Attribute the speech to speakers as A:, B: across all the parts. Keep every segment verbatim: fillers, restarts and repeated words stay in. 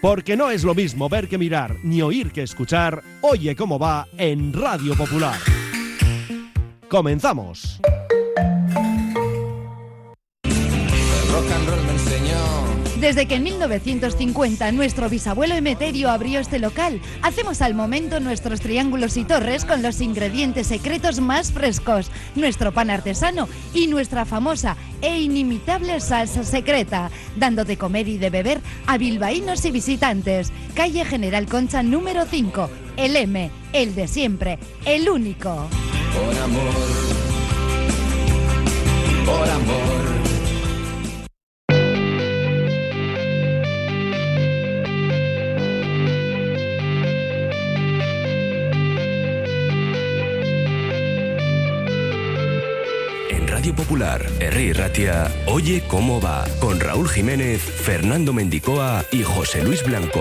A: Porque no es lo mismo ver que mirar, ni oír que escuchar. Oye cómo va en Radio Popular. ¡Comenzamos!
B: El rock and roll me enseñó.
C: Desde que en mil novecientos cincuenta nuestro bisabuelo Emeterio abrió este local, hacemos al momento nuestros triángulos y torres con los ingredientes secretos más frescos, nuestro pan artesano y nuestra famosa e inimitable salsa secreta, dando de comer y de beber a bilbaínos y visitantes. Calle General Concha número cinco, el M, el de siempre, el único.
B: Por amor, por amor.
D: Radio Popular, Herri Ratia, Oye cómo va, con Raúl Jiménez, Fernando Mendicoa y José Luis Blanco.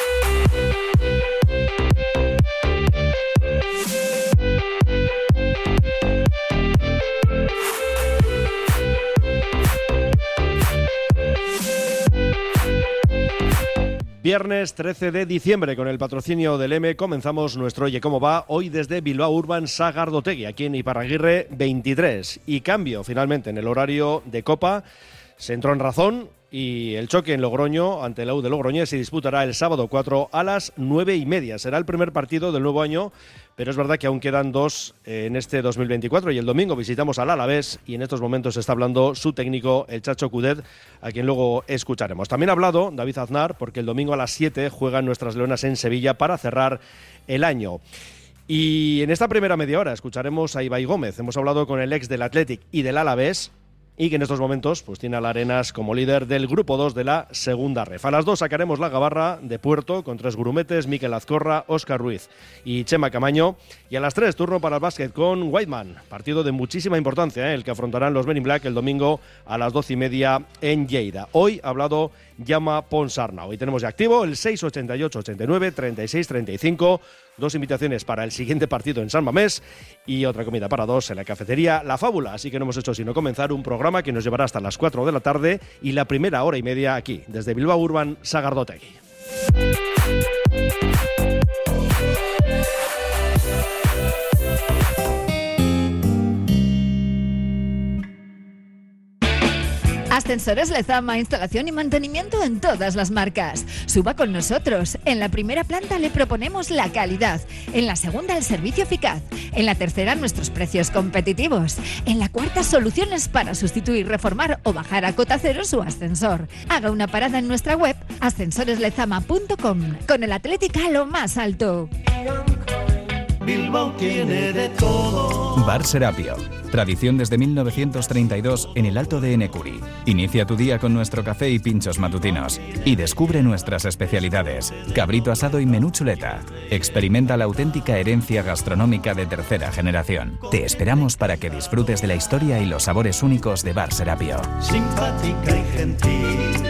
A: Viernes trece de diciembre, con el patrocinio del M, comenzamos nuestro Oye cómo va, hoy desde Bilbao Urban Sagardotegui, aquí en Iparraguirre veintitrés. Y cambio finalmente en el horario de Copa, se entró en razón y el choque en Logroño ante la U de Logroñés se disputará el sábado cuatro a las nueve y media. Será el primer partido del nuevo año, pero es verdad que aún quedan dos en este dos mil veinticuatro y el domingo visitamos al Alavés y en estos momentos está hablando su técnico, el Chacho Coudet, a quien luego escucharemos. También ha hablado David Aznar porque el domingo a las siete juegan nuestras leonas en Sevilla para cerrar el año. Y en esta primera media hora escucharemos a Ibai Gómez. Hemos hablado con el ex del Athletic y del Alavés, y que en estos momentos pues tiene al Arenas como líder del grupo dos de la segunda ref. A las dos sacaremos la gabarra de Puerto con tres grumetes, Miquel Azcorra, Óscar Ruiz y Chema Camaño. Y a las tres, turno para el básquet con Whiteman, partido de muchísima importancia, ¿eh? el que afrontarán los Men in Black el domingo a las doce y media en Lleida. Hoy ha hablado Llama Ponsarna. Hoy tenemos ya activo el seis ochenta y ocho ochenta y nueve treinta y seis treinta y cinco. Dos invitaciones para el siguiente partido en San Mamés y otra comida para dos en la cafetería La Fábula. Así que no hemos hecho sino comenzar un programa que nos llevará hasta las cuatro de la tarde y la primera hora y media aquí, desde Bilbao Urban Sagardotegui.
C: Ascensores Lezama, instalación y mantenimiento en todas las marcas. Suba con nosotros. En la primera planta le proponemos la calidad. En la segunda, el servicio eficaz. En la tercera, nuestros precios competitivos. En la cuarta, soluciones para sustituir, reformar o bajar a cota cero su ascensor. Haga una parada en nuestra web ascensores lezama punto com. Con el Athletic a lo más alto.
E: Bilbao tiene de todo.
F: Bar Serapio. Tradición desde mil novecientos treinta y dos en el Alto de Enecuri. Inicia tu día con nuestro café y pinchos matutinos. Y descubre nuestras especialidades. Cabrito asado y menú chuleta. Experimenta la auténtica herencia gastronómica de tercera generación. Te esperamos para que disfrutes de la historia y los sabores únicos de Bar Serapio.
E: Simpática y gentil.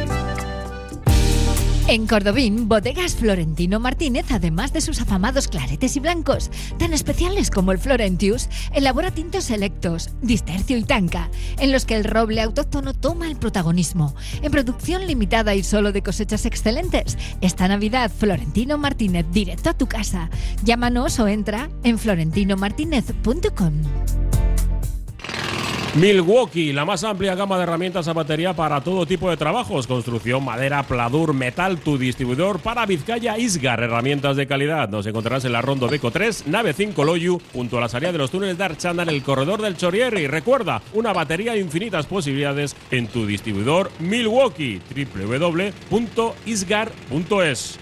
C: En Cordobín, Bodegas Florentino Martínez, además de sus afamados claretes y blancos, tan especiales como el Florentius, elabora tintos selectos, Distercio y Tanca, en los que el roble autóctono toma el protagonismo. En producción limitada y solo de cosechas excelentes, esta Navidad Florentino Martínez directo a tu casa. Llámanos o entra en florentino martínez punto com.
G: Milwaukee, la más amplia gama de herramientas a batería para todo tipo de trabajos, construcción, madera, pladur, metal, tu distribuidor para Vizcaya Isgar, herramientas de calidad. Nos encontrarás en la Rondo Beco tres, nave cinco Loyu, junto a la salida de los túneles de Archanda en el corredor del Chorierri. Recuerda, una batería de infinitas posibilidades en tu distribuidor Milwaukee, doble u doble u doble u punto isgar punto es.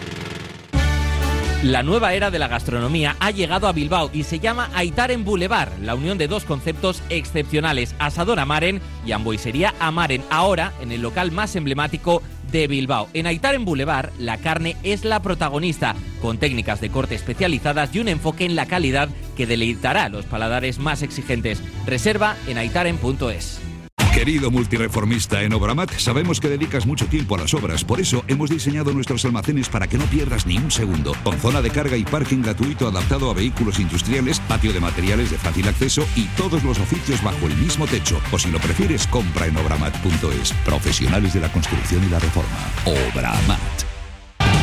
H: La nueva era de la gastronomía ha llegado a Bilbao y se llama Aitaren Boulevard, la unión de dos conceptos excepcionales, Asador Amaren y Hamburguesería Amaren, ahora en el local más emblemático de Bilbao. En Aitaren Boulevard, la carne es la protagonista, con técnicas de corte especializadas y un enfoque en la calidad que deleitará a los paladares más exigentes. Reserva en aitaren punto es.
I: Querido multireformista en Obramat, sabemos que dedicas mucho tiempo a las obras, por eso hemos diseñado nuestros almacenes para que no pierdas ni un segundo, con zona de carga y parking gratuito adaptado a vehículos industriales, patio de materiales de fácil acceso y todos los oficios bajo el mismo techo. O si lo prefieres, compra en obramat punto es. Profesionales de la construcción y la reforma. Obramat.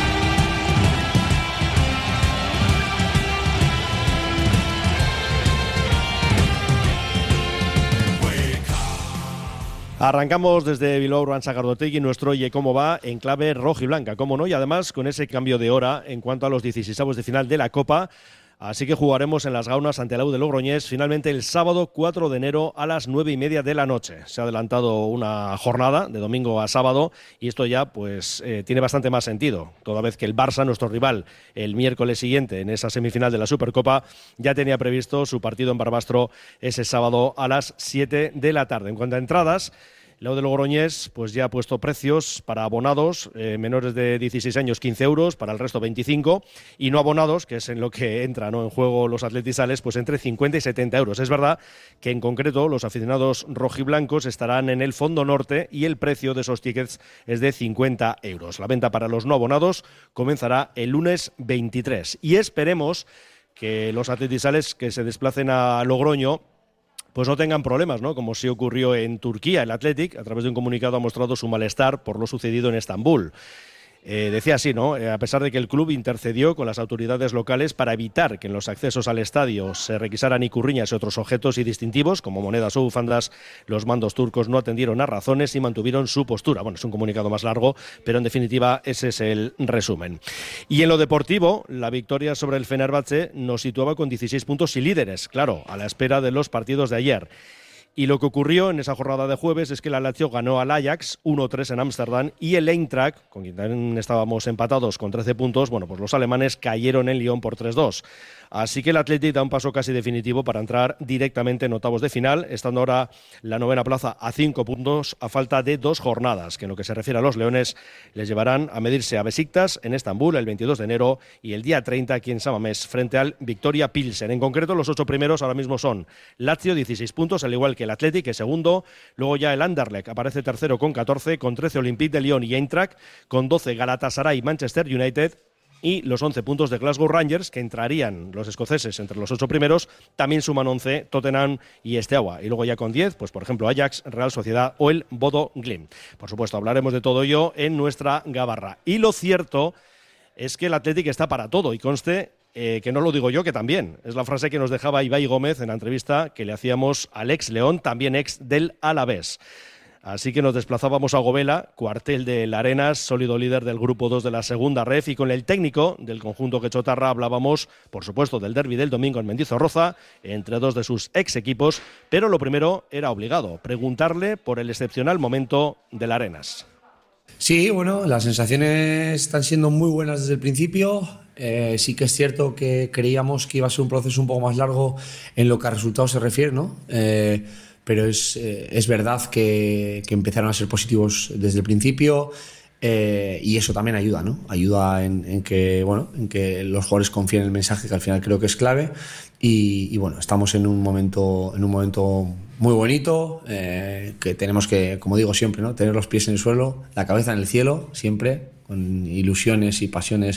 A: Arrancamos desde Bilbao Urban Sagardotegui nuestro Oye Cómo Va en clave roja y blanca, cómo no, y además con ese cambio de hora en cuanto a los dieciseisavos de final de la Copa. Así que jugaremos en Las Gaunas ante la U de Logroñés finalmente el sábado cuatro de enero a las nueve y media de la noche. Se ha adelantado una jornada de domingo a sábado y esto ya pues eh, tiene bastante más sentido, toda vez que el Barça, nuestro rival, el miércoles siguiente en esa semifinal de la Supercopa, ya tenía previsto su partido en Barbastro ese sábado a las siete de la tarde. En cuanto a entradas, la U de Logroñés pues ya ha puesto precios para abonados eh, menores de dieciséis años quince euros, para el resto veinticinco, y no abonados, que es en lo que entra, ¿no?, en juego los atletizales, pues entre cincuenta y setenta euros. Es verdad que en concreto los aficionados rojiblancos estarán en el fondo norte y el precio de esos tickets es de cincuenta euros. La venta para los no abonados comenzará el lunes veintitrés y esperemos que los atletizales que se desplacen a Logroño pues no tengan problemas, ¿no? Como sí ocurrió en Turquía. El Athletic, a través de un comunicado, ha mostrado su malestar por lo sucedido en Estambul. Eh, decía así, ¿no? Eh, a pesar de que el club intercedió con las autoridades locales para evitar que en los accesos al estadio se requisaran icurriñas y otros objetos y distintivos, como monedas o bufandas, los mandos turcos no atendieron a razones y mantuvieron su postura. Bueno, es un comunicado más largo, pero en definitiva ese es el resumen. Y en lo deportivo, la victoria sobre el Fenerbahce nos situaba con dieciséis puntos y líderes, claro, a la espera de los partidos de ayer. Y lo que ocurrió en esa jornada de jueves es que la Lazio ganó al Ajax uno tres en Ámsterdam y el Eintracht, con quien también estábamos empatados con trece puntos, bueno, pues los alemanes cayeron en Lyon por tres dos. Así que el Athletic da un paso casi definitivo para entrar directamente en octavos de final, estando ahora la novena plaza a cinco puntos a falta de dos jornadas, que en lo que se refiere a los leones les llevarán a medirse a Besiktas en Estambul el veintidós de enero y el día treinta aquí en Samamés frente al Victoria Pilsen. En concreto, los ocho primeros ahora mismo son Lazio, dieciséis puntos, al igual que el Athletic, que es segundo. Luego ya el Anderlecht aparece tercero con catorce, con trece Olympique de Lyon y Eintracht, con doce Galatasaray y Manchester United, y los once puntos de Glasgow Rangers, que entrarían los escoceses entre los ocho primeros, también suman once Tottenham y Steaua. Y luego ya con diez, pues por ejemplo Ajax, Real Sociedad o el Bodo Glimt. Por supuesto, hablaremos de todo ello en nuestra gabarra. Y lo cierto es que el Athletic está para todo, y conste eh, que no lo digo yo, que también. Es la frase que nos dejaba Ibai Gómez en la entrevista que le hacíamos al ex León, también ex del Alavés. Así que nos desplazábamos a Govela, cuartel del Arenas, sólido líder del grupo dos de la segunda ref, y con el técnico del conjunto quechotarra hablábamos, por supuesto, del derbi del domingo en Mendizorroza, entre dos de sus ex equipos, pero lo primero era obligado, preguntarle por el excepcional momento del Arenas.
J: Sí, bueno, las sensaciones están siendo muy buenas desde el principio. Eh, sí que es cierto que creíamos que iba a ser un proceso un poco más largo en lo que a resultados se refiere, ¿no? Eh, pero es, eh, es verdad que, que empezaron a ser positivos desde el principio, eh, y eso también ayuda, ¿no? Ayuda en, en que, bueno, en que los jugadores confíen en el mensaje, que al final creo que es clave, y, y bueno, estamos en un momento, en un momento muy bonito, eh, que tenemos que, como digo siempre, ¿no?, tener los pies en el suelo, la cabeza en el cielo, siempre, con ilusiones y pasiones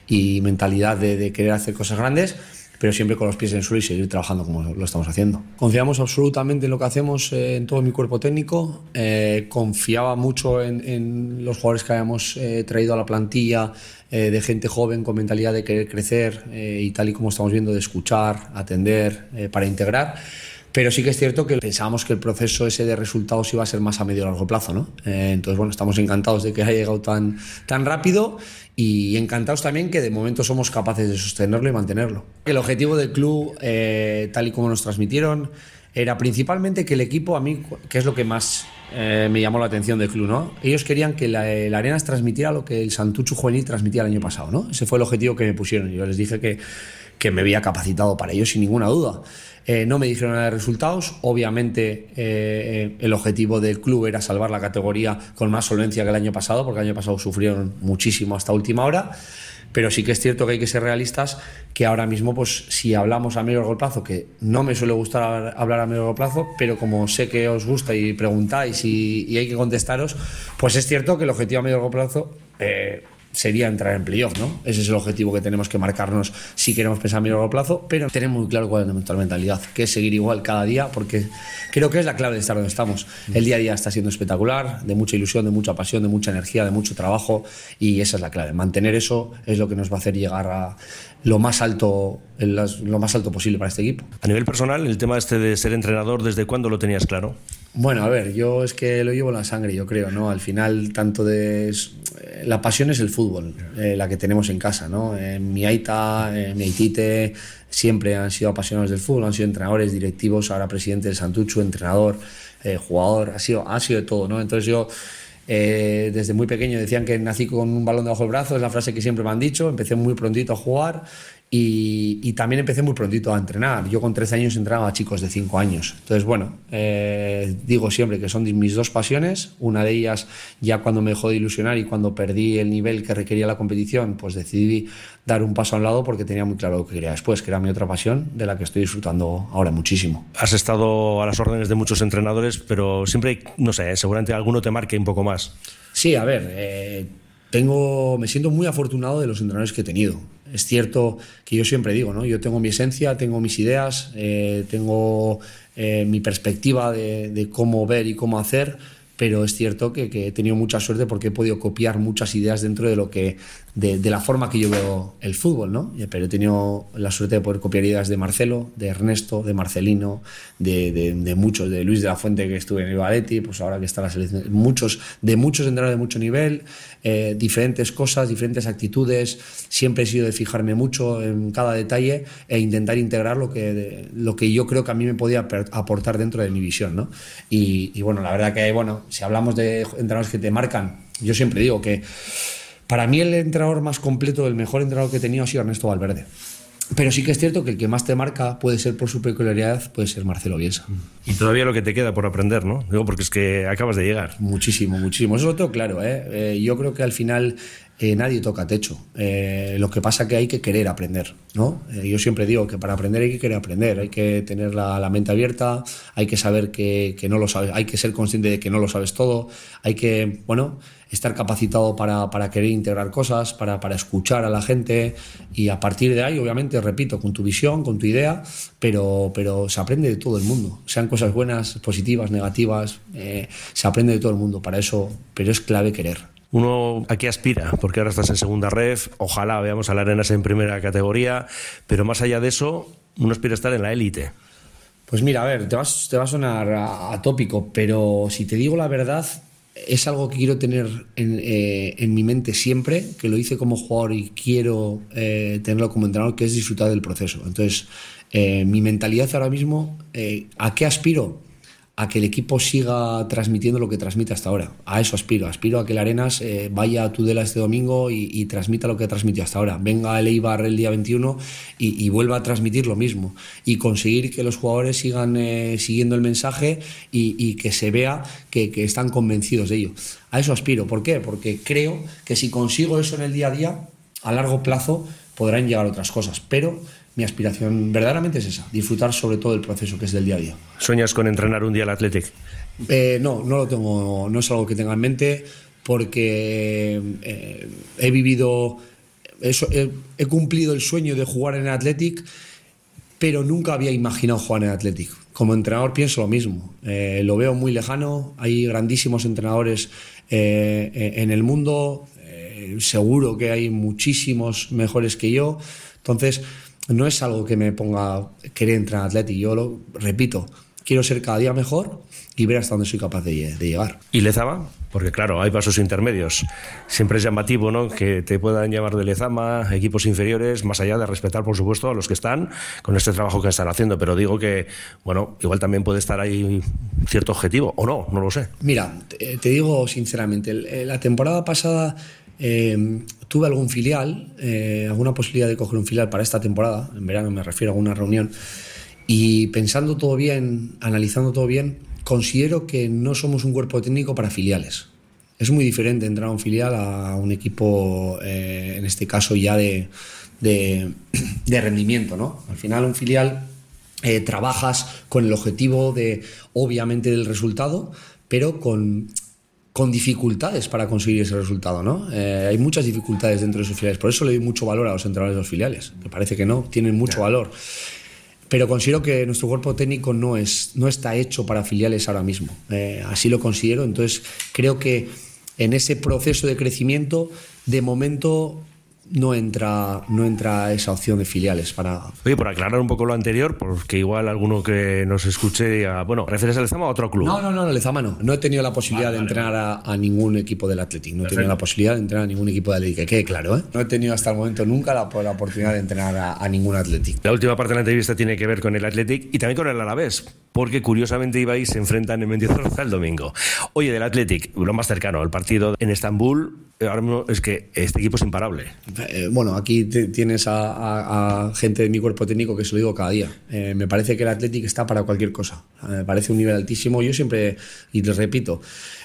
J: y mentalidad de, de querer hacer cosas grandes, pero siempre con los pies en el suelo y seguir trabajando como lo estamos haciendo. Confiamos absolutamente en lo que hacemos, eh, en todo mi cuerpo técnico. Eh, confiaba mucho en, en los jugadores que habíamos eh, traído a la plantilla, eh, de gente joven con mentalidad de querer crecer, eh, y tal y como estamos viendo, de escuchar, atender, eh, para integrar. Pero sí que es cierto que pensábamos que el proceso ese de resultados iba a ser más a medio y largo plazo, ¿no? Eh, entonces, bueno, estamos encantados de que haya llegado tan, tan rápido, y encantados también que de momento somos capaces de sostenerlo y mantenerlo. El objetivo del club, eh, tal y como nos transmitieron, era principalmente que el equipo, a mí, que es lo que más eh, me llamó la atención del club, ¿no? Ellos querían que la, el Arenas transmitiera lo que el Santuchu Juvenil transmitía el año pasado, ¿no? Ese fue el objetivo que me pusieron. Yo les dije que, que me había capacitado para ello sin ninguna duda. Eh, no me dijeron nada de resultados. Obviamente eh, el objetivo del club era salvar la categoría con más solvencia que el año pasado, porque el año pasado sufrieron muchísimo hasta última hora. Pero sí que es cierto que hay que ser realistas, que ahora mismo, pues si hablamos a medio y largo plazo, que no me suele gustar hablar a medio y largo plazo, pero como sé que os gusta y preguntáis y, y hay que contestaros, pues es cierto que el objetivo a medio y largo plazo eh, sería entrar en playoff, ¿no? Ese es el objetivo que tenemos que marcarnos si queremos pensar a medio y largo plazo, pero tenemos muy claro cuál es nuestra mentalidad, que es seguir igual cada día, porque creo que es la clave de estar donde estamos. El día a día está siendo espectacular, de mucha ilusión, de mucha pasión, de mucha energía, de mucho trabajo, y esa es la clave. Mantener eso es lo que nos va a hacer llegar a, lo más alto, lo más alto posible para este equipo.
A: A nivel personal, el tema este de ser entrenador, ¿desde cuándo lo tenías claro?
J: Bueno, a ver, yo es que lo llevo en la sangre, yo creo, ¿no? Al final, tanto de... La pasión es el fútbol, eh, la que tenemos en casa, ¿no? Eh, mi aita, eh, mi aitite, siempre han sido apasionados del fútbol, han sido entrenadores, directivos, ahora presidente del Santuchu, entrenador, eh, jugador, ha sido, ha sido de todo, ¿no? Entonces yo... Eh, desde muy pequeño decían que nací con un balón debajo del brazo, es la frase que siempre me han dicho. Empecé muy prontito a jugar y, y también empecé muy prontito a entrenar. Yo con trece años entrenaba a chicos de cinco años. Entonces, bueno, eh, digo siempre que son mis dos pasiones. Una de ellas, ya cuando me dejó de ilusionar y cuando perdí el nivel que requería la competición, pues decidí dar un paso a un lado porque tenía muy claro lo que quería después, que era mi otra pasión, de la que estoy disfrutando ahora muchísimo.
A: Has estado a las órdenes de muchos entrenadores, pero siempre, no sé, seguramente alguno te marque un poco más.
J: Sí, a ver, eh, tengo, me siento muy afortunado de los entrenadores que he tenido. Es cierto que yo siempre digo, ¿no? Yo tengo mi esencia, tengo mis ideas, eh, tengo eh, mi perspectiva de, de cómo ver y cómo hacer, pero es cierto que, que he tenido mucha suerte porque he podido copiar muchas ideas dentro de lo que de, de la forma que yo veo el fútbol, ¿no? Pero he tenido la suerte de poder copiar ideas de Marcelo, de Ernesto, de Marcelino, de, de, de muchos, de Luis de la Fuente, que estuve en el Valetti, pues ahora que está la selección, muchos, de muchos entrenadores de mucho nivel, eh, diferentes cosas, diferentes actitudes. Siempre he sido de fijarme mucho en cada detalle e intentar integrar lo que, de, lo que yo creo que a mí me podía aportar dentro de mi visión, ¿no? Y, y bueno, la verdad que, bueno, si hablamos de entrenadores que te marcan, yo siempre digo que para mí el entrenador más completo, el mejor entrenador que he tenido ha sido Ernesto Valverde. Pero sí que es cierto que el que más te marca puede ser por su peculiaridad, puede ser Marcelo Bielsa.
A: Y todavía lo que te queda por aprender, ¿no? Digo, porque es que acabas de llegar.
J: Muchísimo, muchísimo. Eso lo tengo claro, ¿eh? Eh, yo creo que al final eh, nadie toca techo. Eh, lo que pasa es que hay que querer aprender, ¿no? Eh, yo siempre digo que para aprender hay que querer aprender, hay que tener la, la mente abierta, hay que saber que, que no lo sabes, hay que ser consciente de que no lo sabes todo, hay que, bueno, estar capacitado para, para querer integrar cosas, para, para escuchar a la gente y a partir de ahí, obviamente, repito, con tu visión, con tu idea, pero, pero se aprende de todo el mundo, sean cosas buenas, positivas, negativas, eh, se aprende de todo el mundo, para eso, pero es clave querer.
A: Uno aquí aspira, porque ahora estás en segunda ref, ojalá veamos a la Arenas en primera categoría, pero más allá de eso, uno aspira a estar en la élite.
J: Pues mira, a ver, te, vas, te va a sonar atópico, pero si te digo la verdad, es algo que quiero tener en, eh, en mi mente siempre, que lo hice como jugador y quiero eh, tenerlo como entrenador, que es disfrutar del proceso. Entonces, eh, mi mentalidad ahora mismo, eh, ¿a qué aspiro? A que el equipo siga transmitiendo lo que transmite hasta ahora. A eso aspiro. Aspiro a que el Arenas eh, vaya a Tudela este domingo y, y transmita lo que transmitió hasta ahora. Venga el Eibar el día veintiuno y, y vuelva a transmitir lo mismo. Y conseguir que los jugadores sigan eh, siguiendo el mensaje y, y que se vea que, que están convencidos de ello. A eso aspiro. ¿Por qué? Porque creo que si consigo eso en el día a día, a largo plazo podrán llegar otras cosas. Pero mi aspiración verdaderamente es esa, disfrutar sobre todo el proceso que es del día a día.
A: ¿Sueñas con entrenar un día al Athletic?
J: Eh, no, no lo tengo, no es algo que tenga en mente porque eh, he vivido, eso, he, he cumplido el sueño de jugar en el Athletic, pero nunca había imaginado jugar en el Athletic. Como entrenador pienso lo mismo, eh, lo veo muy lejano, hay grandísimos entrenadores eh, en el mundo, eh, seguro que hay muchísimos mejores que yo, entonces no es algo que me ponga a querer entrar en Athletic. Yo lo repito, quiero ser cada día mejor y ver hasta dónde soy capaz de, de llegar.
A: ¿Y Lezama? Porque claro, hay pasos intermedios. Siempre es llamativo, ¿no?, que te puedan llamar de Lezama, equipos inferiores, más allá de respetar, por supuesto, a los que están con este trabajo que están haciendo. Pero digo que, bueno, igual también puede estar ahí cierto objetivo, o no, no lo sé.
J: Mira, te, te digo sinceramente, la temporada pasada Eh, tuve algún filial, eh, alguna posibilidad de coger un filial para esta temporada, en verano me refiero a alguna reunión, y pensando todo bien, analizando todo bien, considero que no somos un cuerpo técnico para filiales. Es muy diferente entrar a un filial a un equipo, eh, en este caso ya de, de, de rendimiento, ¿no? Al final un filial eh, trabajas con el objetivo de, obviamente, del resultado, pero con... con dificultades para conseguir ese resultado, ¿no? Eh, hay muchas dificultades dentro de sus filiales, por eso le doy mucho valor a los entrenadores de los filiales, que parece que no, tienen mucho valor. Pero considero que nuestro cuerpo técnico no, es, no está hecho para filiales ahora mismo, eh, así lo considero, entonces creo que en ese proceso de crecimiento, de momento no entra, no entra esa opción de filiales para...
A: Oye, por aclarar un poco lo anterior, porque igual alguno que nos escuche diga, bueno, ¿refieres a Lezama o a otro club?
J: No, no, no, Lezama no. No he tenido la posibilidad vale, de vale, entrenar vale. A, a ningún equipo del Athletic. No he tenido la posibilidad de entrenar a ningún equipo del Athletic, que quede claro, ¿eh? No he tenido hasta el momento nunca la, la oportunidad de entrenar a, a ningún Athletic.
A: La última parte de la entrevista tiene que ver con el Athletic y también con el Alavés, porque curiosamente Ibai se enfrentan en Mendizorroza el domingo. Oye, del Athletic, lo más cercano, el partido en Estambul, ahora mismo es que este equipo es imparable.
J: Eh, bueno, aquí te, tienes a, a, a gente de mi cuerpo técnico que se lo digo cada día. Eh, me parece que el Athletic está para cualquier cosa. Eh, me parece un nivel altísimo. Yo siempre, y les repito,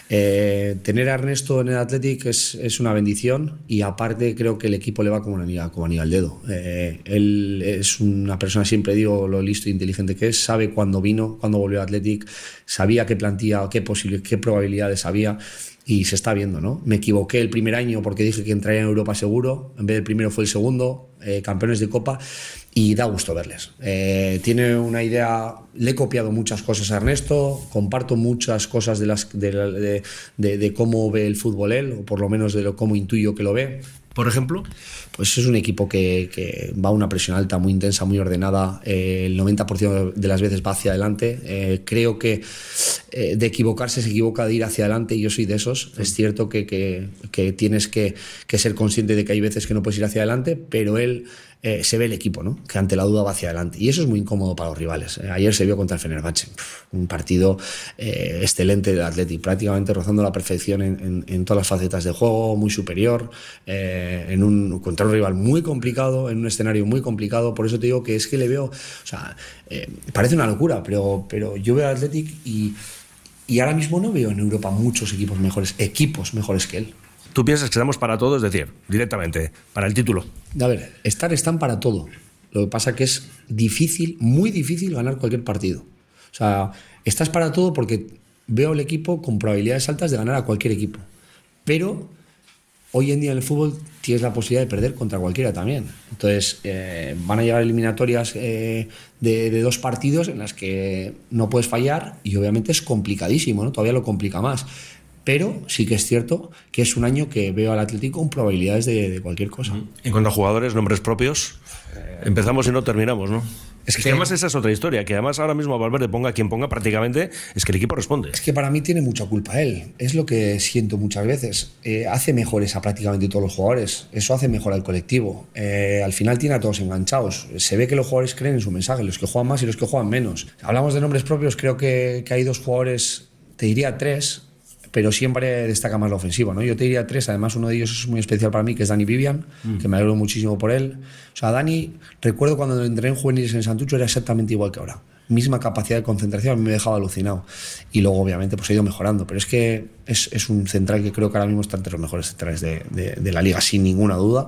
J: eh, tener a Ernesto en el Athletic es, es una bendición y aparte creo que el equipo le va como anillo, como anillo al dedo. Eh, él es una persona, siempre digo lo listo e inteligente que es, sabe cuándo vino, cuándo volvió al Athletic, sabía qué plantilla, qué, posible, qué probabilidades había. Y se está viendo, ¿no? Me equivoqué el primer año porque dije que entraría en Europa seguro. En vez del primero fue el segundo, eh, campeones de Copa. Y da gusto verles. Eh, tiene una idea... Le he copiado muchas cosas a Ernesto. Comparto muchas cosas de, las, de, de, de, de cómo ve el fútbol él, o por lo menos de lo, cómo intuyo que lo ve.
A: ¿Por ejemplo?
J: Pues es un equipo que, que va a una presión alta, muy intensa, muy ordenada. Eh, el noventa por ciento de las veces va hacia adelante. Eh, creo que eh, de equivocarse se equivoca de ir hacia adelante y yo soy de esos. Sí. Es cierto que, que, que tienes que, que ser consciente de que hay veces que no puedes ir hacia adelante, pero él... Eh, se ve el equipo, ¿no? Que ante la duda va hacia adelante. Y eso es muy incómodo para los rivales. Eh, ayer se vio contra el Fenerbahce. Un partido eh, excelente del Athletic, prácticamente rozando la perfección en, en, en todas las facetas de juego, muy superior, eh, en un, contra un rival muy complicado, en un escenario muy complicado. Por eso te digo que es que le veo... O sea, eh, parece una locura, pero, pero yo veo al Athletic y, y ahora mismo no veo en Europa muchos equipos mejores, equipos mejores que él.
A: ¿Tú piensas que estamos para todo? Es decir, directamente, para el título.
J: A ver, estar están para todo. Lo que pasa que es difícil, muy difícil ganar cualquier partido. O sea, estás para todo porque veo el equipo con probabilidades altas de ganar a cualquier equipo. Pero hoy en día en el fútbol tienes la posibilidad de perder contra cualquiera también. Entonces, eh, van a llegar eliminatorias eh, de, de dos partidos en las que no puedes fallar y obviamente es complicadísimo, ¿no? Todavía lo complica más. Pero sí que es cierto que es un año que veo al Atlético con probabilidades de, de cualquier cosa.
A: En cuanto a jugadores, nombres propios, empezamos y no terminamos, ¿no? Es que, es que además esa es otra historia, que además ahora mismo a Valverde ponga quien ponga prácticamente, es que el equipo responde.
J: Es que para mí tiene mucha culpa él, es lo que siento muchas veces. Eh, hace mejores a prácticamente todos los jugadores, eso hace mejor al colectivo. Eh, al final tiene a todos enganchados. Se ve que los jugadores creen en su mensaje, los que juegan más y los que juegan menos. Hablamos de nombres propios, creo que, que hay dos jugadores, te diría tres, pero siempre destaca más la ofensiva, ¿no? Yo te diría tres, además uno de ellos es muy especial para mí, que es Dani Vivian, mm. que me alegro muchísimo por él. O sea, Dani, recuerdo cuando entré en juveniles en Santucho, era exactamente igual que ahora. Misma capacidad de concentración, a mí me dejaba alucinado. Y luego, obviamente, pues ha ido mejorando. Pero es que es, es un central que creo que ahora mismo está entre los mejores centrales de, de, de la liga, sin ninguna duda.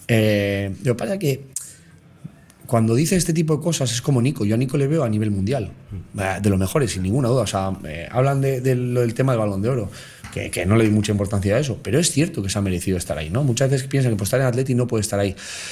J: Eh, lo que pasa es que cuando dice este tipo de cosas es como Nico. Yo a Nico le veo a nivel mundial, de los mejores, sin ninguna duda. O sea, eh, hablan de, de, del tema del Balón de Oro, que, que no le doy mucha importancia a eso, pero es cierto que se ha merecido estar ahí, ¿no? Muchas veces piensan que por estar en Atleti no puede estar ahí.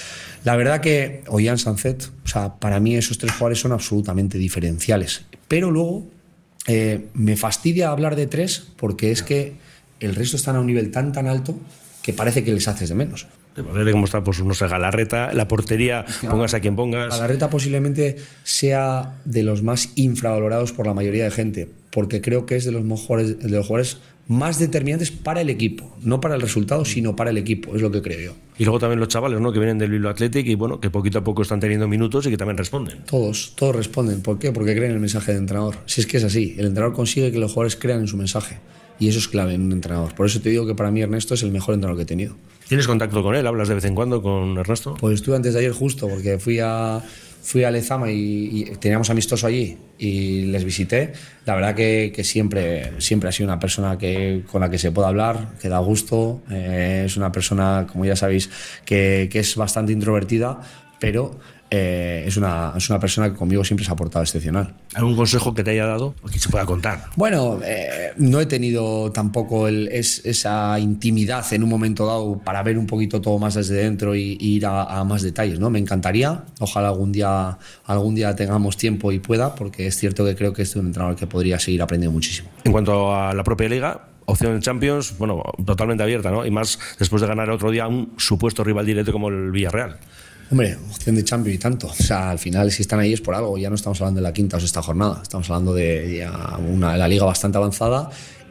J: La verdad que Ollán, Sancet, o sea, para mí esos tres jugadores son absolutamente diferenciales. Pero luego eh, me fastidia hablar de tres porque es que el resto están a un nivel tan tan alto que parece que les haces de menos.
A: De cómo está, pues no sé, Galarreta, la portería, pongas a quien pongas.
J: Galarreta posiblemente sea de los más infravalorados por la mayoría de gente, porque creo que es de los mejores, de los jugadores más determinantes para el equipo, no para el resultado, sino para el equipo, es lo que creo yo.
A: Y luego también los chavales, ¿no?, que vienen del Bilbao Athletic y bueno, que poquito a poco están teniendo minutos y que también responden.
J: Todos, todos responden. ¿Por qué? Porque creen en el mensaje del entrenador. Si es que es así, el entrenador consigue que los jugadores crean en su mensaje. Y eso es clave en un entrenador. Por eso te digo que para mí Ernesto es el mejor entrenador que he tenido.
A: ¿Tienes contacto con él? ¿Hablas de vez en cuando con Ernesto?
J: Pues estuve antes de ayer justo, porque fui a, fui a Lezama y, y teníamos amistoso allí y les visité. La verdad que, que siempre, siempre ha sido una persona que, con la que se puede hablar, que da gusto. Eh, es una persona, como ya sabéis, que, que es bastante introvertida, pero eh, es, una, es una persona que conmigo siempre se ha portado excepcional.
A: ¿Algún consejo que te haya dado o que se pueda contar?
J: Bueno, eh, no he tenido tampoco el, es, esa intimidad en un momento dado para ver un poquito todo más desde dentro y, y ir a, a más detalles, ¿no? Me encantaría, ojalá algún día, algún día tengamos tiempo y pueda, porque es cierto que creo que es un entrenador que podría seguir aprendiendo muchísimo.
A: En cuanto a la propia liga, opción en Champions, bueno, totalmente abierta, ¿no? Y más después de ganar otro día un supuesto rival directo como el Villarreal.
J: Hombre, opción de Champions y tanto. O sea, al final, si están ahí es por algo. Ya no estamos hablando de la quinta o sexta jornada. Estamos hablando de ya una, la liga bastante avanzada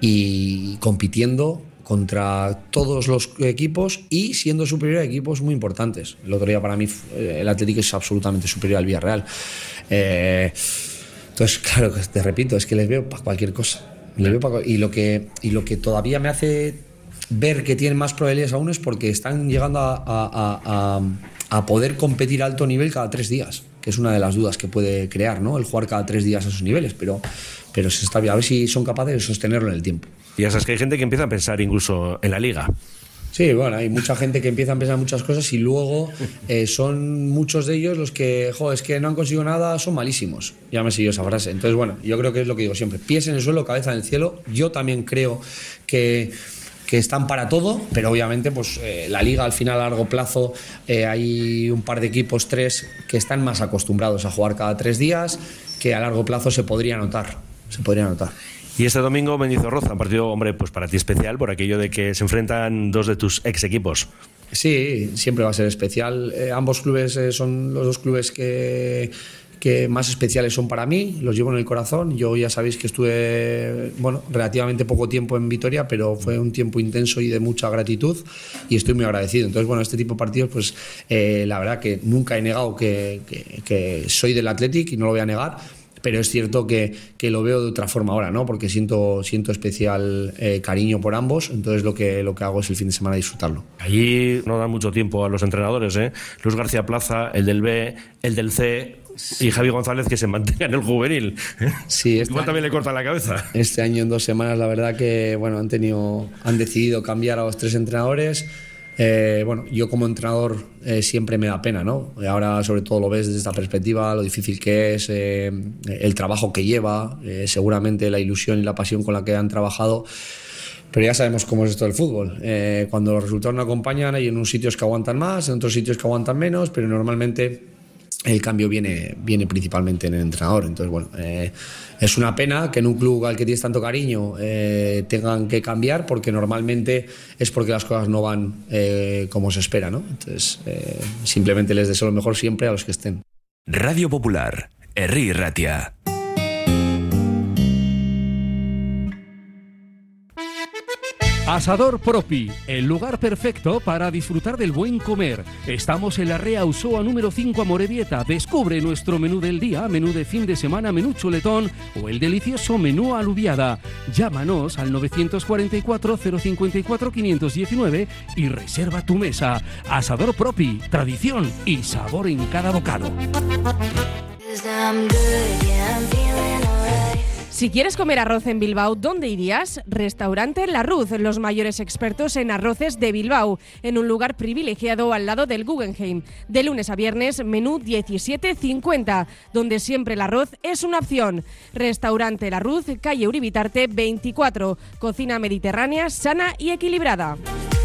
J: y compitiendo contra todos los equipos y siendo superior a equipos muy importantes. El otro día, para mí, el Atlético es absolutamente superior al Villarreal. Eh, entonces, claro, te repito, es que les veo para cualquier cosa. Les veo pa- y, lo que, y lo que todavía me hace ver que tienen más probabilidades aún es porque están llegando a, a, a, a poder competir a alto nivel cada tres días, que es una de las dudas que puede crear, ¿no? El jugar cada tres días a esos niveles, pero, pero se está bien. A ver si son capaces de sostenerlo en el tiempo.
A: Y ya sabes que hay gente que empieza a pensar incluso en la Liga.
J: Sí, bueno, hay mucha gente que empieza a pensar muchas cosas y luego eh, son muchos de ellos los que, joder, es que no han conseguido nada, son malísimos. Ya me sé yo esa frase. Entonces, bueno, yo creo que es lo que digo siempre. Pies en el suelo, cabeza en el cielo. Yo también creo que... que están para todo, pero obviamente pues eh, la liga al final a largo plazo eh, hay un par de equipos, tres, que están más acostumbrados a jugar cada tres días, que a largo plazo se podría notar, se podría notar.
A: Y este domingo Mendizorroza, un partido, hombre, pues para ti especial por aquello de que se enfrentan dos de tus ex equipos.
J: Sí, siempre va a ser especial. Eh, ambos clubes eh, son los dos clubes que que más especiales son para mí, los llevo en el corazón. Yo ya sabéis que estuve, bueno, relativamente poco tiempo en Vitoria, pero fue un tiempo intenso y de mucha gratitud y estoy muy agradecido. Entonces, bueno, este tipo de partidos, pues eh, la verdad que nunca he negado que, que, que soy del Athletic y no lo voy a negar, pero es cierto que, que lo veo de otra forma ahora, ¿no? Porque siento, siento especial eh, cariño por ambos, entonces lo que, lo que hago es el fin de semana disfrutarlo.
A: Allí no dan mucho tiempo a los entrenadores, ¿eh? Luis García Plaza, el del B, el del C... y Javi González que se mantenga en el juvenil.
J: Sí, este
A: igual
J: año,
A: también le corta la cabeza.
J: Este año en dos semanas la verdad que bueno han tenido han decidido cambiar a los tres entrenadores. Eh, bueno, yo como entrenador eh, siempre me da pena, ¿no? Ahora sobre todo lo ves desde esta perspectiva, lo difícil que es, eh, el trabajo que lleva, eh, seguramente la ilusión y la pasión con la que han trabajado. Pero ya sabemos cómo es esto del fútbol. Eh, cuando los resultados no acompañan, hay en unos sitios que aguantan más, en otros sitios que aguantan menos, pero normalmente el cambio viene, viene principalmente en el entrenador. Entonces, bueno, eh, es una pena que en un club al que tienes tanto cariño eh, tengan que cambiar, porque normalmente es porque las cosas no van eh, como se espera, ¿no? Entonces, eh, simplemente les deseo lo mejor siempre a los que estén.
D: Radio Popular, Herri Ratia.
K: Asador Propi, el lugar perfecto para disfrutar del buen comer. Estamos en la Rea Usoa número cinco Amorebieta. Descubre nuestro menú del día, menú de fin de semana, menú chuletón o el delicioso menú alubiada. Llámanos al nueve cuatro cuatro, cero cinco cuatro, cinco uno nueve y reserva tu mesa. Asador Propi, tradición y sabor en cada bocado.
L: Si quieres comer arroz en Bilbao, ¿dónde irías? Restaurante La Ruz, los mayores expertos en arroces de Bilbao, en un lugar privilegiado al lado del Guggenheim. De lunes a viernes, menú diecisiete cincuenta, donde siempre el arroz es una opción. Restaurante La Ruz, calle Uribitarte veinticuatro, cocina mediterránea, sana y equilibrada.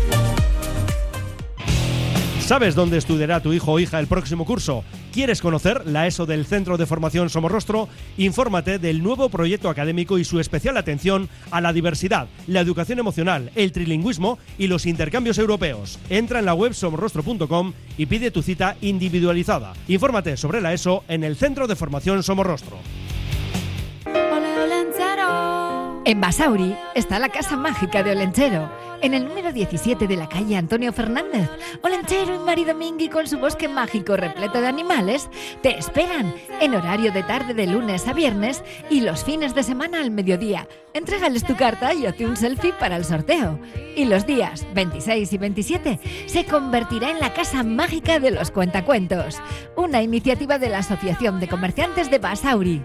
A: ¿Sabes dónde estudiará tu hijo o hija el próximo curso? ¿Quieres conocer la ESO del Centro de Formación Somorrostro? Infórmate del nuevo proyecto académico y su especial atención a la diversidad, la educación emocional, el trilingüismo y los intercambios europeos. Entra en la web somorrostro punto com y pide tu cita individualizada. Infórmate sobre la ESO en el Centro de Formación Somorrostro.
C: En Basauri está la Casa Mágica de Olenchero, en el número diecisiete de la calle Antonio Fernández. Olenchero y Maridomingui, con su bosque mágico repleto de animales, te esperan en horario de tarde de lunes a viernes y los fines de semana al mediodía. Entrégales tu carta y hazte un selfie para el sorteo. Y los días veintiséis y veintisiete se convertirá en la Casa Mágica de los Cuentacuentos, una iniciativa de la Asociación de Comerciantes de Basauri.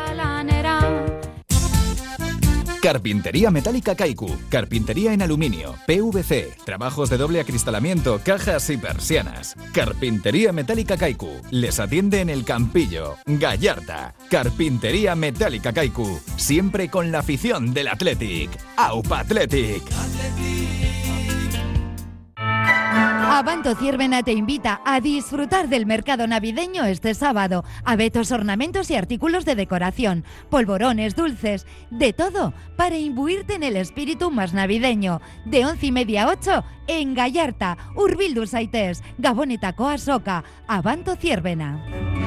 F: Carpintería Metálica Kaiku. Carpintería en aluminio, P V C, trabajos de doble acristalamiento, cajas y persianas. Carpintería Metálica Kaiku. Les atiende en el Campillo, Gallarta. Carpintería Metálica Kaiku. Siempre con la afición del Athletic. Aupa Athletic.
C: Abanto Ciervena te invita a disfrutar del mercado navideño este sábado. Abetos, ornamentos y artículos de decoración, polvorones, dulces, de todo para imbuirte en el espíritu más navideño. De once y media a ocho en Gallarta, Urbildu Saites, Gabonetako Asoka, Abanto Ciervena.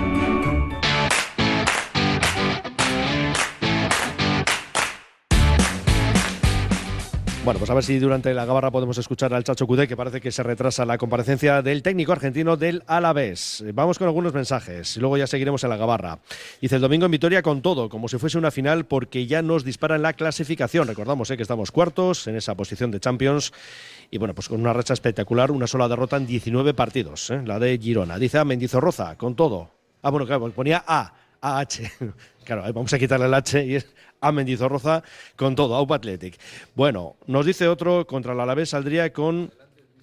A: Bueno, pues a ver si durante la gabarra podemos escuchar al Chacho Cudé, que parece que se retrasa la comparecencia del técnico argentino del Alavés. Vamos con algunos mensajes y luego ya seguiremos en la gabarra. Dice: el domingo en Vitoria con todo, como si fuese una final, porque ya nos disparan la clasificación. Recordamos eh, que estamos cuartos en esa posición de Champions y bueno, pues con una racha espectacular, una sola derrota en diecinueve partidos, eh, la de Girona. Dice a Mendizorroza, con todo. Ah, bueno, claro, ponía A, A H. Claro, vamos a quitarle el H y es a Mendizorroza con todo, Aupa Athletic. Bueno, nos dice otro, contra el Alavés saldría con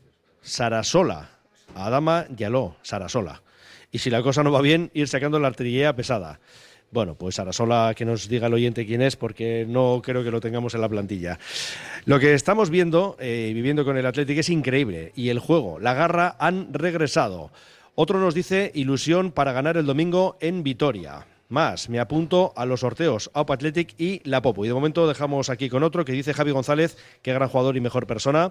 A: Sarasola, Adama Yaló, Sarasola. Y si la cosa no va bien, ir sacando la artillería pesada. Bueno, pues Sarasola, que nos diga el oyente quién es, porque no creo que lo tengamos en la plantilla. Lo que estamos viendo, eh, viviendo con el Athletic, es increíble. Y el juego, la garra, han regresado. Otro nos dice ilusión para ganar el domingo en Vitoria. Más, me apunto a los sorteos Aupa Athletic y la Popo. Y de momento dejamos aquí con otro que dice Javi González, qué gran jugador y mejor persona.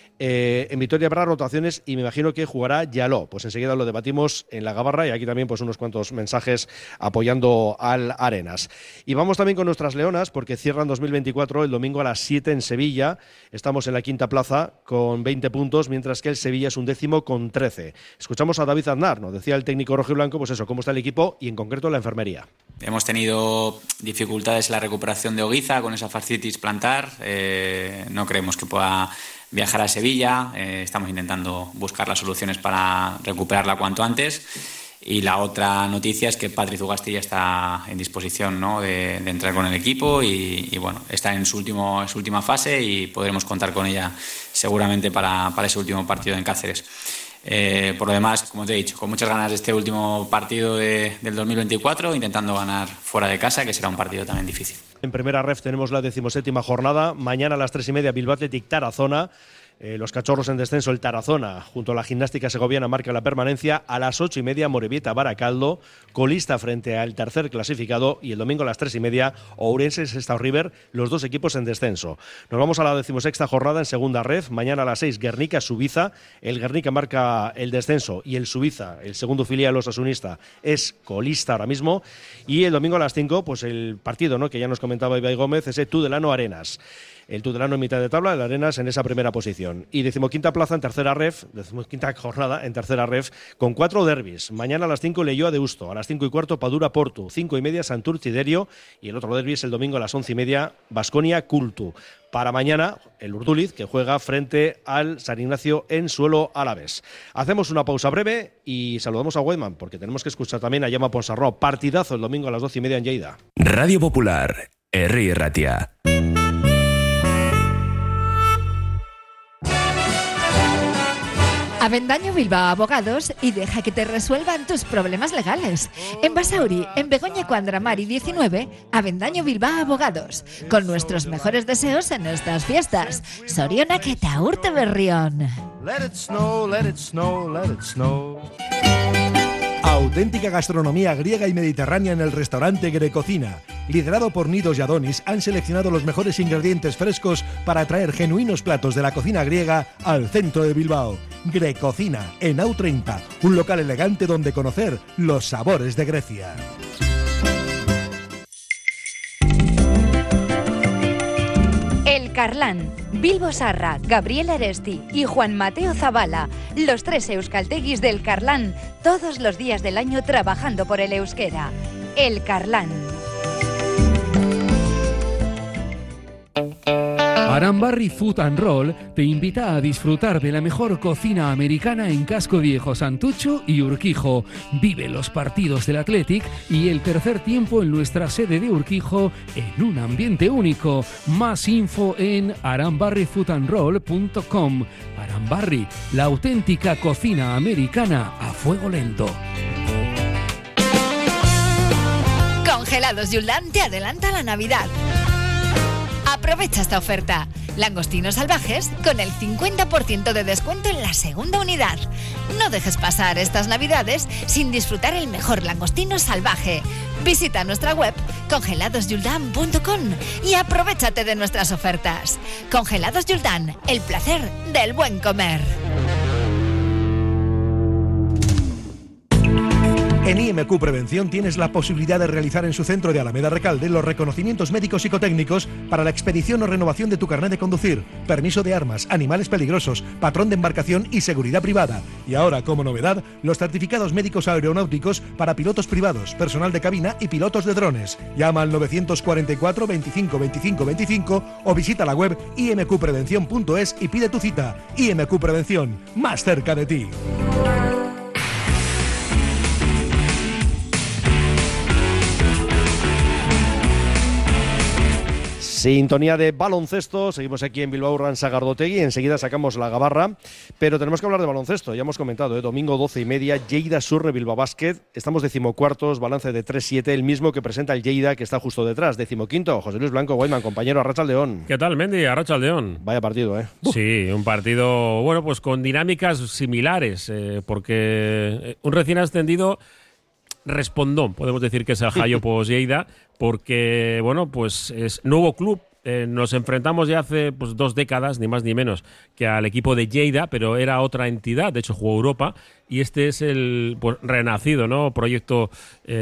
A: Eh, en Vitoria habrá rotaciones y me imagino que jugará Yaló. Pues enseguida lo debatimos en la gabarra y aquí también pues unos cuantos mensajes apoyando al Arenas. Y vamos también con nuestras leonas porque cierran dos mil veinticuatro el domingo a las siete en Sevilla. Estamos en la quinta plaza con veinte puntos, mientras que el Sevilla es un décimo con trece. Escuchamos a David Aznar, nos decía el técnico rojiblanco, pues eso, cómo está el equipo y en concreto la enfermería.
M: Hemos tenido dificultades en la recuperación de Oguiza con esa fascitis plantar. Eh, no creemos que pueda viajar a Sevilla, eh, estamos intentando buscar las soluciones para recuperarla cuanto antes. Y la otra noticia es que Patri Zugasti ya está en disposición, ¿no?, de, de entrar con el equipo y, y bueno, está en su, último, su última fase y podremos contar con ella seguramente para, para ese último partido en Cáceres. Eh, por lo demás, como te he dicho, con muchas ganas de este último partido de, del dos mil veinticuatro, intentando ganar fuera de casa, que será un partido también difícil.
A: En primera ref tenemos la decimoséptima jornada. Mañana a las tres y media Bilbao Athletic Tarazona. Eh, los cachorros en descenso, el Tarazona, junto a la gimnástica segoviana, marca la permanencia. A las ocho y media Morevieta Baracaldo, colista frente al tercer clasificado. Y el domingo a las tres y media Ourense Sestao River, los dos equipos en descenso. Nos vamos a la decimosexta jornada en segunda ref. Mañana a las seis Guernica Subiza. El Guernica marca el descenso y el Subiza, el segundo filial osasunista, es colista ahora mismo. Y el domingo a las cinco, pues el partido, ¿no?, que ya nos comentaba Ibai Gómez, ese Tudelano Arenas. El Tudelano en mitad de tabla, el Arenas en esa primera posición. Y decimoquinta plaza en tercera ref, decimoquinta jornada en tercera ref, con cuatro derbis. Mañana a las cinco Leioa de Deusto, a las cinco y cuarto Padura Portu, cinco y media Santurtzi Derio y el otro derbi es el domingo a las once y media Baskonia Cultu. Para mañana, el Urduliz, que juega frente al San Ignacio en suelo alavés. Hacemos una pausa breve y saludamos a Weidman, porque tenemos que escuchar también a Llama Ponsarró. Partidazo el domingo a las doce y media en Lleida.
D: Radio Popular, Herri Ratia.
C: Avendaño Bilbao Abogados y deja que te resuelvan tus problemas legales. En Basauri, en Begoña Cuandramari diecinueve, Avendaño Bilbao Abogados. Con nuestros mejores deseos en estas fiestas. Sorionak eta urte berrión.
E: Let it snow, let it snow, let it snow.
N: Auténtica gastronomía griega y mediterránea en el restaurante Grecocina. Liderado por Nidos y Adonis, han seleccionado los mejores ingredientes frescos para traer genuinos platos de la cocina griega al centro de Bilbao. Grecocina, en A U treinta, un local elegante donde conocer los sabores de Grecia.
C: El Carlán, Bilbo Sarra, Gabriel Aresti y Juan Mateo Zavala, los tres euskalteguis del Carlán, todos los días del año trabajando por el euskera. El Carlán.
K: Arambarri Food and Roll te invita a disfrutar de la mejor cocina americana en Casco Viejo, Santucho y Urquijo. Vive los partidos del Athletic y el tercer tiempo en nuestra sede de Urquijo en un ambiente único. Más info en arambarri food and roll punto com. Arambarri, la auténtica cocina americana a fuego lento.
C: Congelados Yulán te adelanta la Navidad.
O: Aprovecha esta oferta. Langostinos salvajes con el cincuenta por ciento de descuento en la segunda unidad. No dejes pasar estas navidades sin disfrutar el mejor langostino salvaje. Visita nuestra web congelados yuldan punto com y aprovéchate de nuestras ofertas. Congelados Yuldan, el placer del buen comer.
N: En I M Q Prevención tienes la posibilidad de realizar en su centro de Alameda Recalde los reconocimientos médicos psicotécnicos para la expedición o renovación de tu carnet de conducir, permiso de armas, animales peligrosos, patrón de embarcación y seguridad privada. Y ahora, como novedad, los certificados médicos aeronáuticos para pilotos privados, personal de cabina y pilotos de drones. Llama al novecientos cuarenta y cuatro, veinticinco, veinticinco, veinticinco o visita la web i m q prevención punto es y pide tu cita. I M Q Prevención, más cerca de ti.
A: Sintonía de baloncesto, seguimos aquí en Bilbao Urban Sagardotegui, enseguida sacamos la gabarra, pero tenemos que hablar de baloncesto, ya hemos comentado, ¿eh? Domingo doce y media, Lleida Surre Bilbao Basket, estamos decimocuartos, balance de tres siete, el mismo que presenta el Lleida que está justo detrás, decimoquinto, José Luis Blanco, Guayman, compañero, Arratsaldeón.
G: ¿Qué tal, Mendy? Arratsaldeón.
A: Vaya partido, ¿eh?
G: Uf. Sí, un partido, bueno, pues con dinámicas similares, eh, porque un recién ascendido respondó, podemos decir que es el Jayo Pos Lleida, porque, bueno, pues es nuevo club. Eh, nos enfrentamos ya hace pues, dos décadas, ni más ni menos, que al equipo de Lleida, pero era otra entidad, de hecho jugó Europa, y este es el pues, renacido, ¿no? Proyecto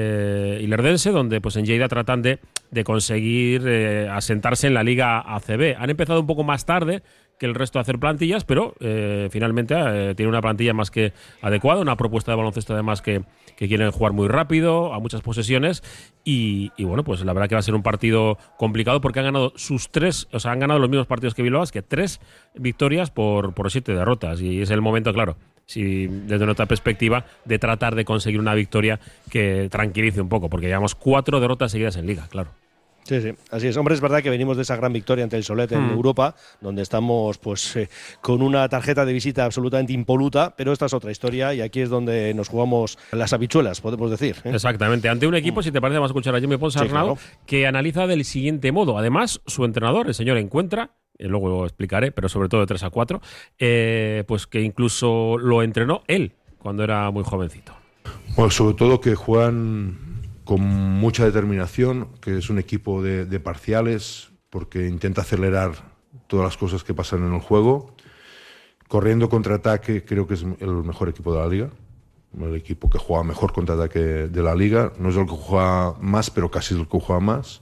G: eh, ilerdense, donde pues en Lleida tratan de, de conseguir eh, asentarse en la Liga A C B. Han empezado un poco más tarde que el resto a hacer plantillas, pero eh, finalmente eh, tiene una plantilla más que adecuada, una propuesta de baloncesto además que, que quieren jugar muy rápido, a muchas posesiones, y, y bueno, pues la verdad que va a ser un partido complicado porque han ganado sus tres, o sea, han ganado los mismos partidos que Bilbao, que tres victorias por, por siete derrotas, y es el momento, claro, si desde nuestra perspectiva, de tratar de conseguir una victoria que tranquilice un poco, porque llevamos cuatro derrotas seguidas en Liga, claro.
A: Sí, sí, así es. Hombre, es verdad que venimos de esa gran victoria ante el Solet en mm. Europa, donde estamos pues eh, con una tarjeta de visita absolutamente impoluta, pero esta es otra historia y aquí es donde nos jugamos las habichuelas, podemos decir, ¿eh?
G: Exactamente. Ante un equipo, mm. si te parece, vamos a escuchar a Jimmy Ponsarnau, sí, claro, que analiza del siguiente modo. Además, su entrenador, el señor Encuentra, eh, luego lo explicaré, pero sobre todo de tres a cuatro, eh, pues que incluso lo entrenó él cuando era muy jovencito.
P: Bueno, sobre todo que juegan con mucha determinación, que es un equipo de, de parciales, porque intenta acelerar todas las cosas que pasan en el juego. Corriendo contraataque, creo que es el mejor equipo de la liga, el equipo que juega mejor contraataque de la liga. No es el que juega más, pero casi es el que juega más.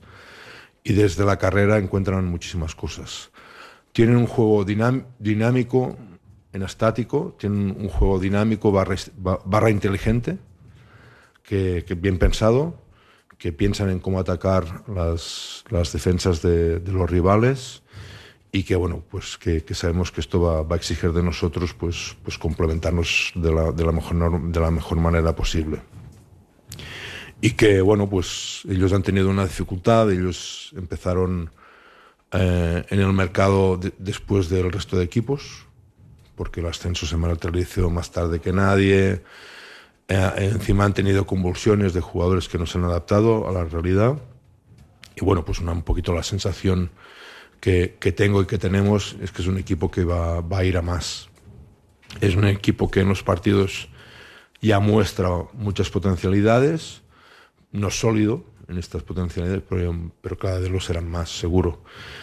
P: Y desde la carrera encuentran muchísimas cosas. Tienen un juego dinam, dinámico en estático, tienen un juego dinámico barra, barra inteligente, Que, que bien pensado, que piensan en cómo atacar las, las defensas de, de los rivales y que bueno, pues que, que sabemos que esto va, va a exigir de nosotros pues, pues complementarnos de la, de, la mejor, de la mejor manera posible. Y que bueno, pues ellos han tenido una dificultad, ellos empezaron eh, en el mercado de, después del resto de equipos, porque el ascenso se materializó más tarde que nadie. Eh, encima han tenido convulsiones de jugadores que no se han adaptado a la realidad y bueno, pues una, un poquito la sensación que, que tengo y que tenemos es que es un equipo que va, va a ir a más. Es un equipo que en los partidos ya muestra muchas potencialidades, no es sólido en estas potencialidades, pero, pero cada vez lo serán más, seguro.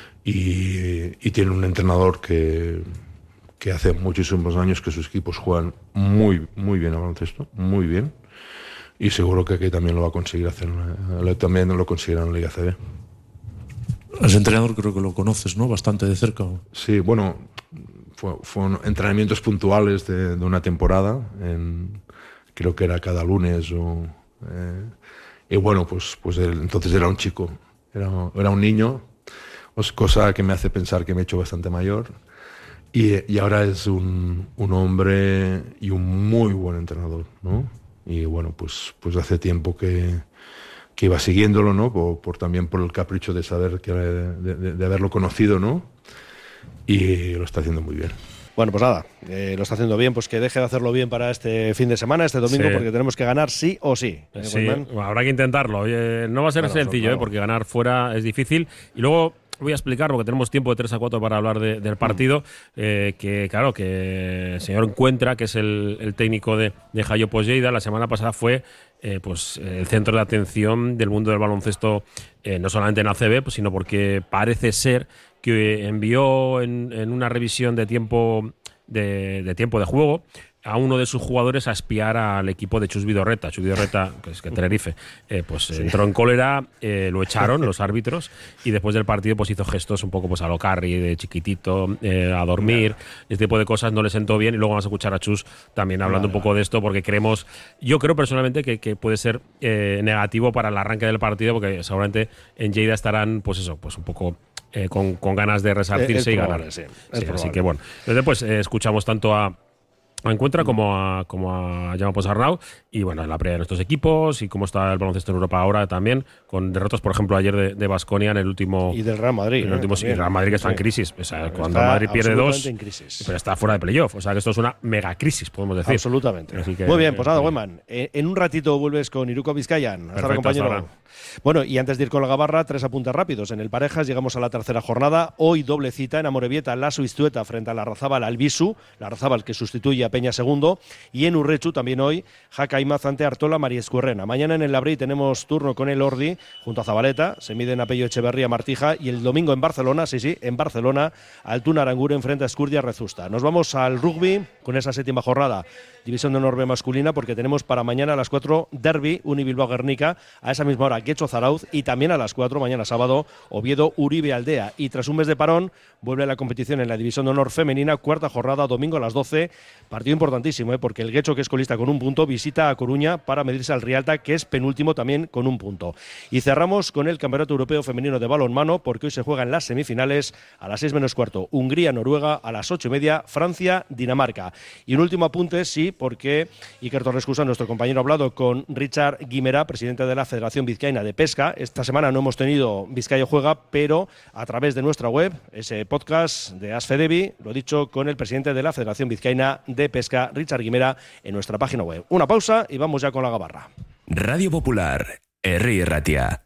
P: Y, y tiene un entrenador que... que hace muchísimos años que sus equipos juegan muy, muy bien a baloncesto, muy bien, y seguro que aquí también lo va a conseguir hacer, también lo conseguirá en la Liga C B.
Q: Ese entrenador creo que lo conoces, ¿no? Bastante de cerca.
P: Sí, bueno, fue, fueron entrenamientos puntuales de, de una temporada, en, creo que era cada lunes, o, eh, y bueno, pues, pues él, entonces era un chico, era, era un niño, pues cosa que me hace pensar que me he hecho bastante mayor. Y, y ahora es un, un hombre y un muy buen entrenador, ¿no? Y bueno, pues, pues hace tiempo que, que iba siguiéndolo, ¿no? Por, por, también por el capricho de saber, que, de, de, de haberlo conocido, ¿no? Y lo está haciendo muy bien.
A: Bueno, pues nada, eh, lo está haciendo bien, pues que deje de hacerlo bien para este fin de semana, este domingo, sí, porque tenemos que ganar sí o sí.
G: ¿Eh, sí, habrá que intentarlo. Oye, no va a ser bueno, sencillo, claro, ¿eh? Porque ganar fuera es difícil. Y luego voy a explicar, porque tenemos tiempo de tres a cuatro para hablar de, del partido, eh, que claro, que el señor Encuentra, que es el, el técnico de, de Jaiopo Lleida, la semana pasada fue eh, pues el centro de atención del mundo del baloncesto, eh, no solamente en A C B, pues, sino porque parece ser que envió en, en una revisión de tiempo de, de tiempo de juego a uno de sus jugadores a espiar al equipo de Chus Vidorreta. Chus Vidorreta, que es que Tenerife, eh, pues sí. entró en cólera, eh, lo echaron los árbitros y después del partido pues hizo gestos un poco pues a lo Carri, de chiquitito, eh, a dormir, este tipo de cosas no le sentó bien, y luego vamos a escuchar a Chus también hablando vale, un poco vale. de esto, porque creemos, yo creo personalmente que, que puede ser eh, negativo para el arranque del partido, porque seguramente en Lleida estarán pues eso, pues un poco eh, con, con ganas de resarcirse y ganar. Sí, sí, así que bueno, entonces pues eh, escuchamos tanto a Encuentra como a, como a Jaume Ponsarnau, y bueno, la previa de nuestros equipos y cómo está el baloncesto en Europa ahora también, con derrotas, por ejemplo, ayer de Baskonia en el último.
A: Y del Real Madrid.
G: En el último,
A: ¿eh?
G: sí, el Real Madrid que está
A: sí.
G: en crisis. O sea,
A: está
G: cuando el Madrid pierde dos,
A: crisis.
G: pero está fuera de playoff. O sea, que esto es una mega crisis, podemos decir.
A: Absolutamente.
G: Así que,
A: muy bien, pues nada,
G: eh,
A: Weman. En un ratito vuelves con Iruko Vizcayan. Hasta
G: Perfecto,
A: compañero.
G: hasta ahora.
A: Bueno, y antes de ir con la gabarra, tres apuntes rápidos. En el Parejas llegamos a la tercera jornada. Hoy doble cita en Amorebieta, Laso Iztueta frente a la Larrazábal Albisu. La Larrazábal que sustituye a Peña Segundo. Y en Urrechu también hoy, Jaca Imaz ante Artola Mariescuerrena. Mañana en el Labrí tenemos turno con el Ordi junto a Zabaleta. Se miden a Pello Echeverría Martija. Y el domingo en Barcelona, sí, sí, en Barcelona, Altuna Aranguren frente a Escurdia Rezusta. Nos vamos al rugby con esa séptima jornada. División de honor B masculina, porque tenemos para mañana a las cuatro Derby, Unibilbao Guernica, a esa misma hora Guecho Zarauz, y también a las cuatro mañana sábado Oviedo Uribe Aldea. Y tras un mes de parón vuelve la competición en la División de honor femenina, cuarta jornada, domingo a las doce, partido importantísimo, ¿eh? porque el Guecho, que es colista con un punto, visita a Coruña para medirse al Rialta, que es penúltimo también con un punto. Y cerramos con el Campeonato Europeo Femenino de Balonmano, porque hoy se juegan las semifinales a las seis menos cuarto, Hungría-Noruega, a las ocho y media, Francia-Dinamarca. Y un último apunte, sí, porque Iker Torrescusa, nuestro compañero, ha hablado con Richard Guimera, presidente de la Federación Vizcaína de Pesca. Esta semana no hemos tenido Vizcaya Juega, pero a través de nuestra web, ese podcast de Asfedevi, lo he dicho con el presidente de la Federación Vizcaína de Pesca, Richard Guimera, en nuestra página web. Una pausa y vamos ya con la gabarra.
D: Radio Popular, Herri Ratia.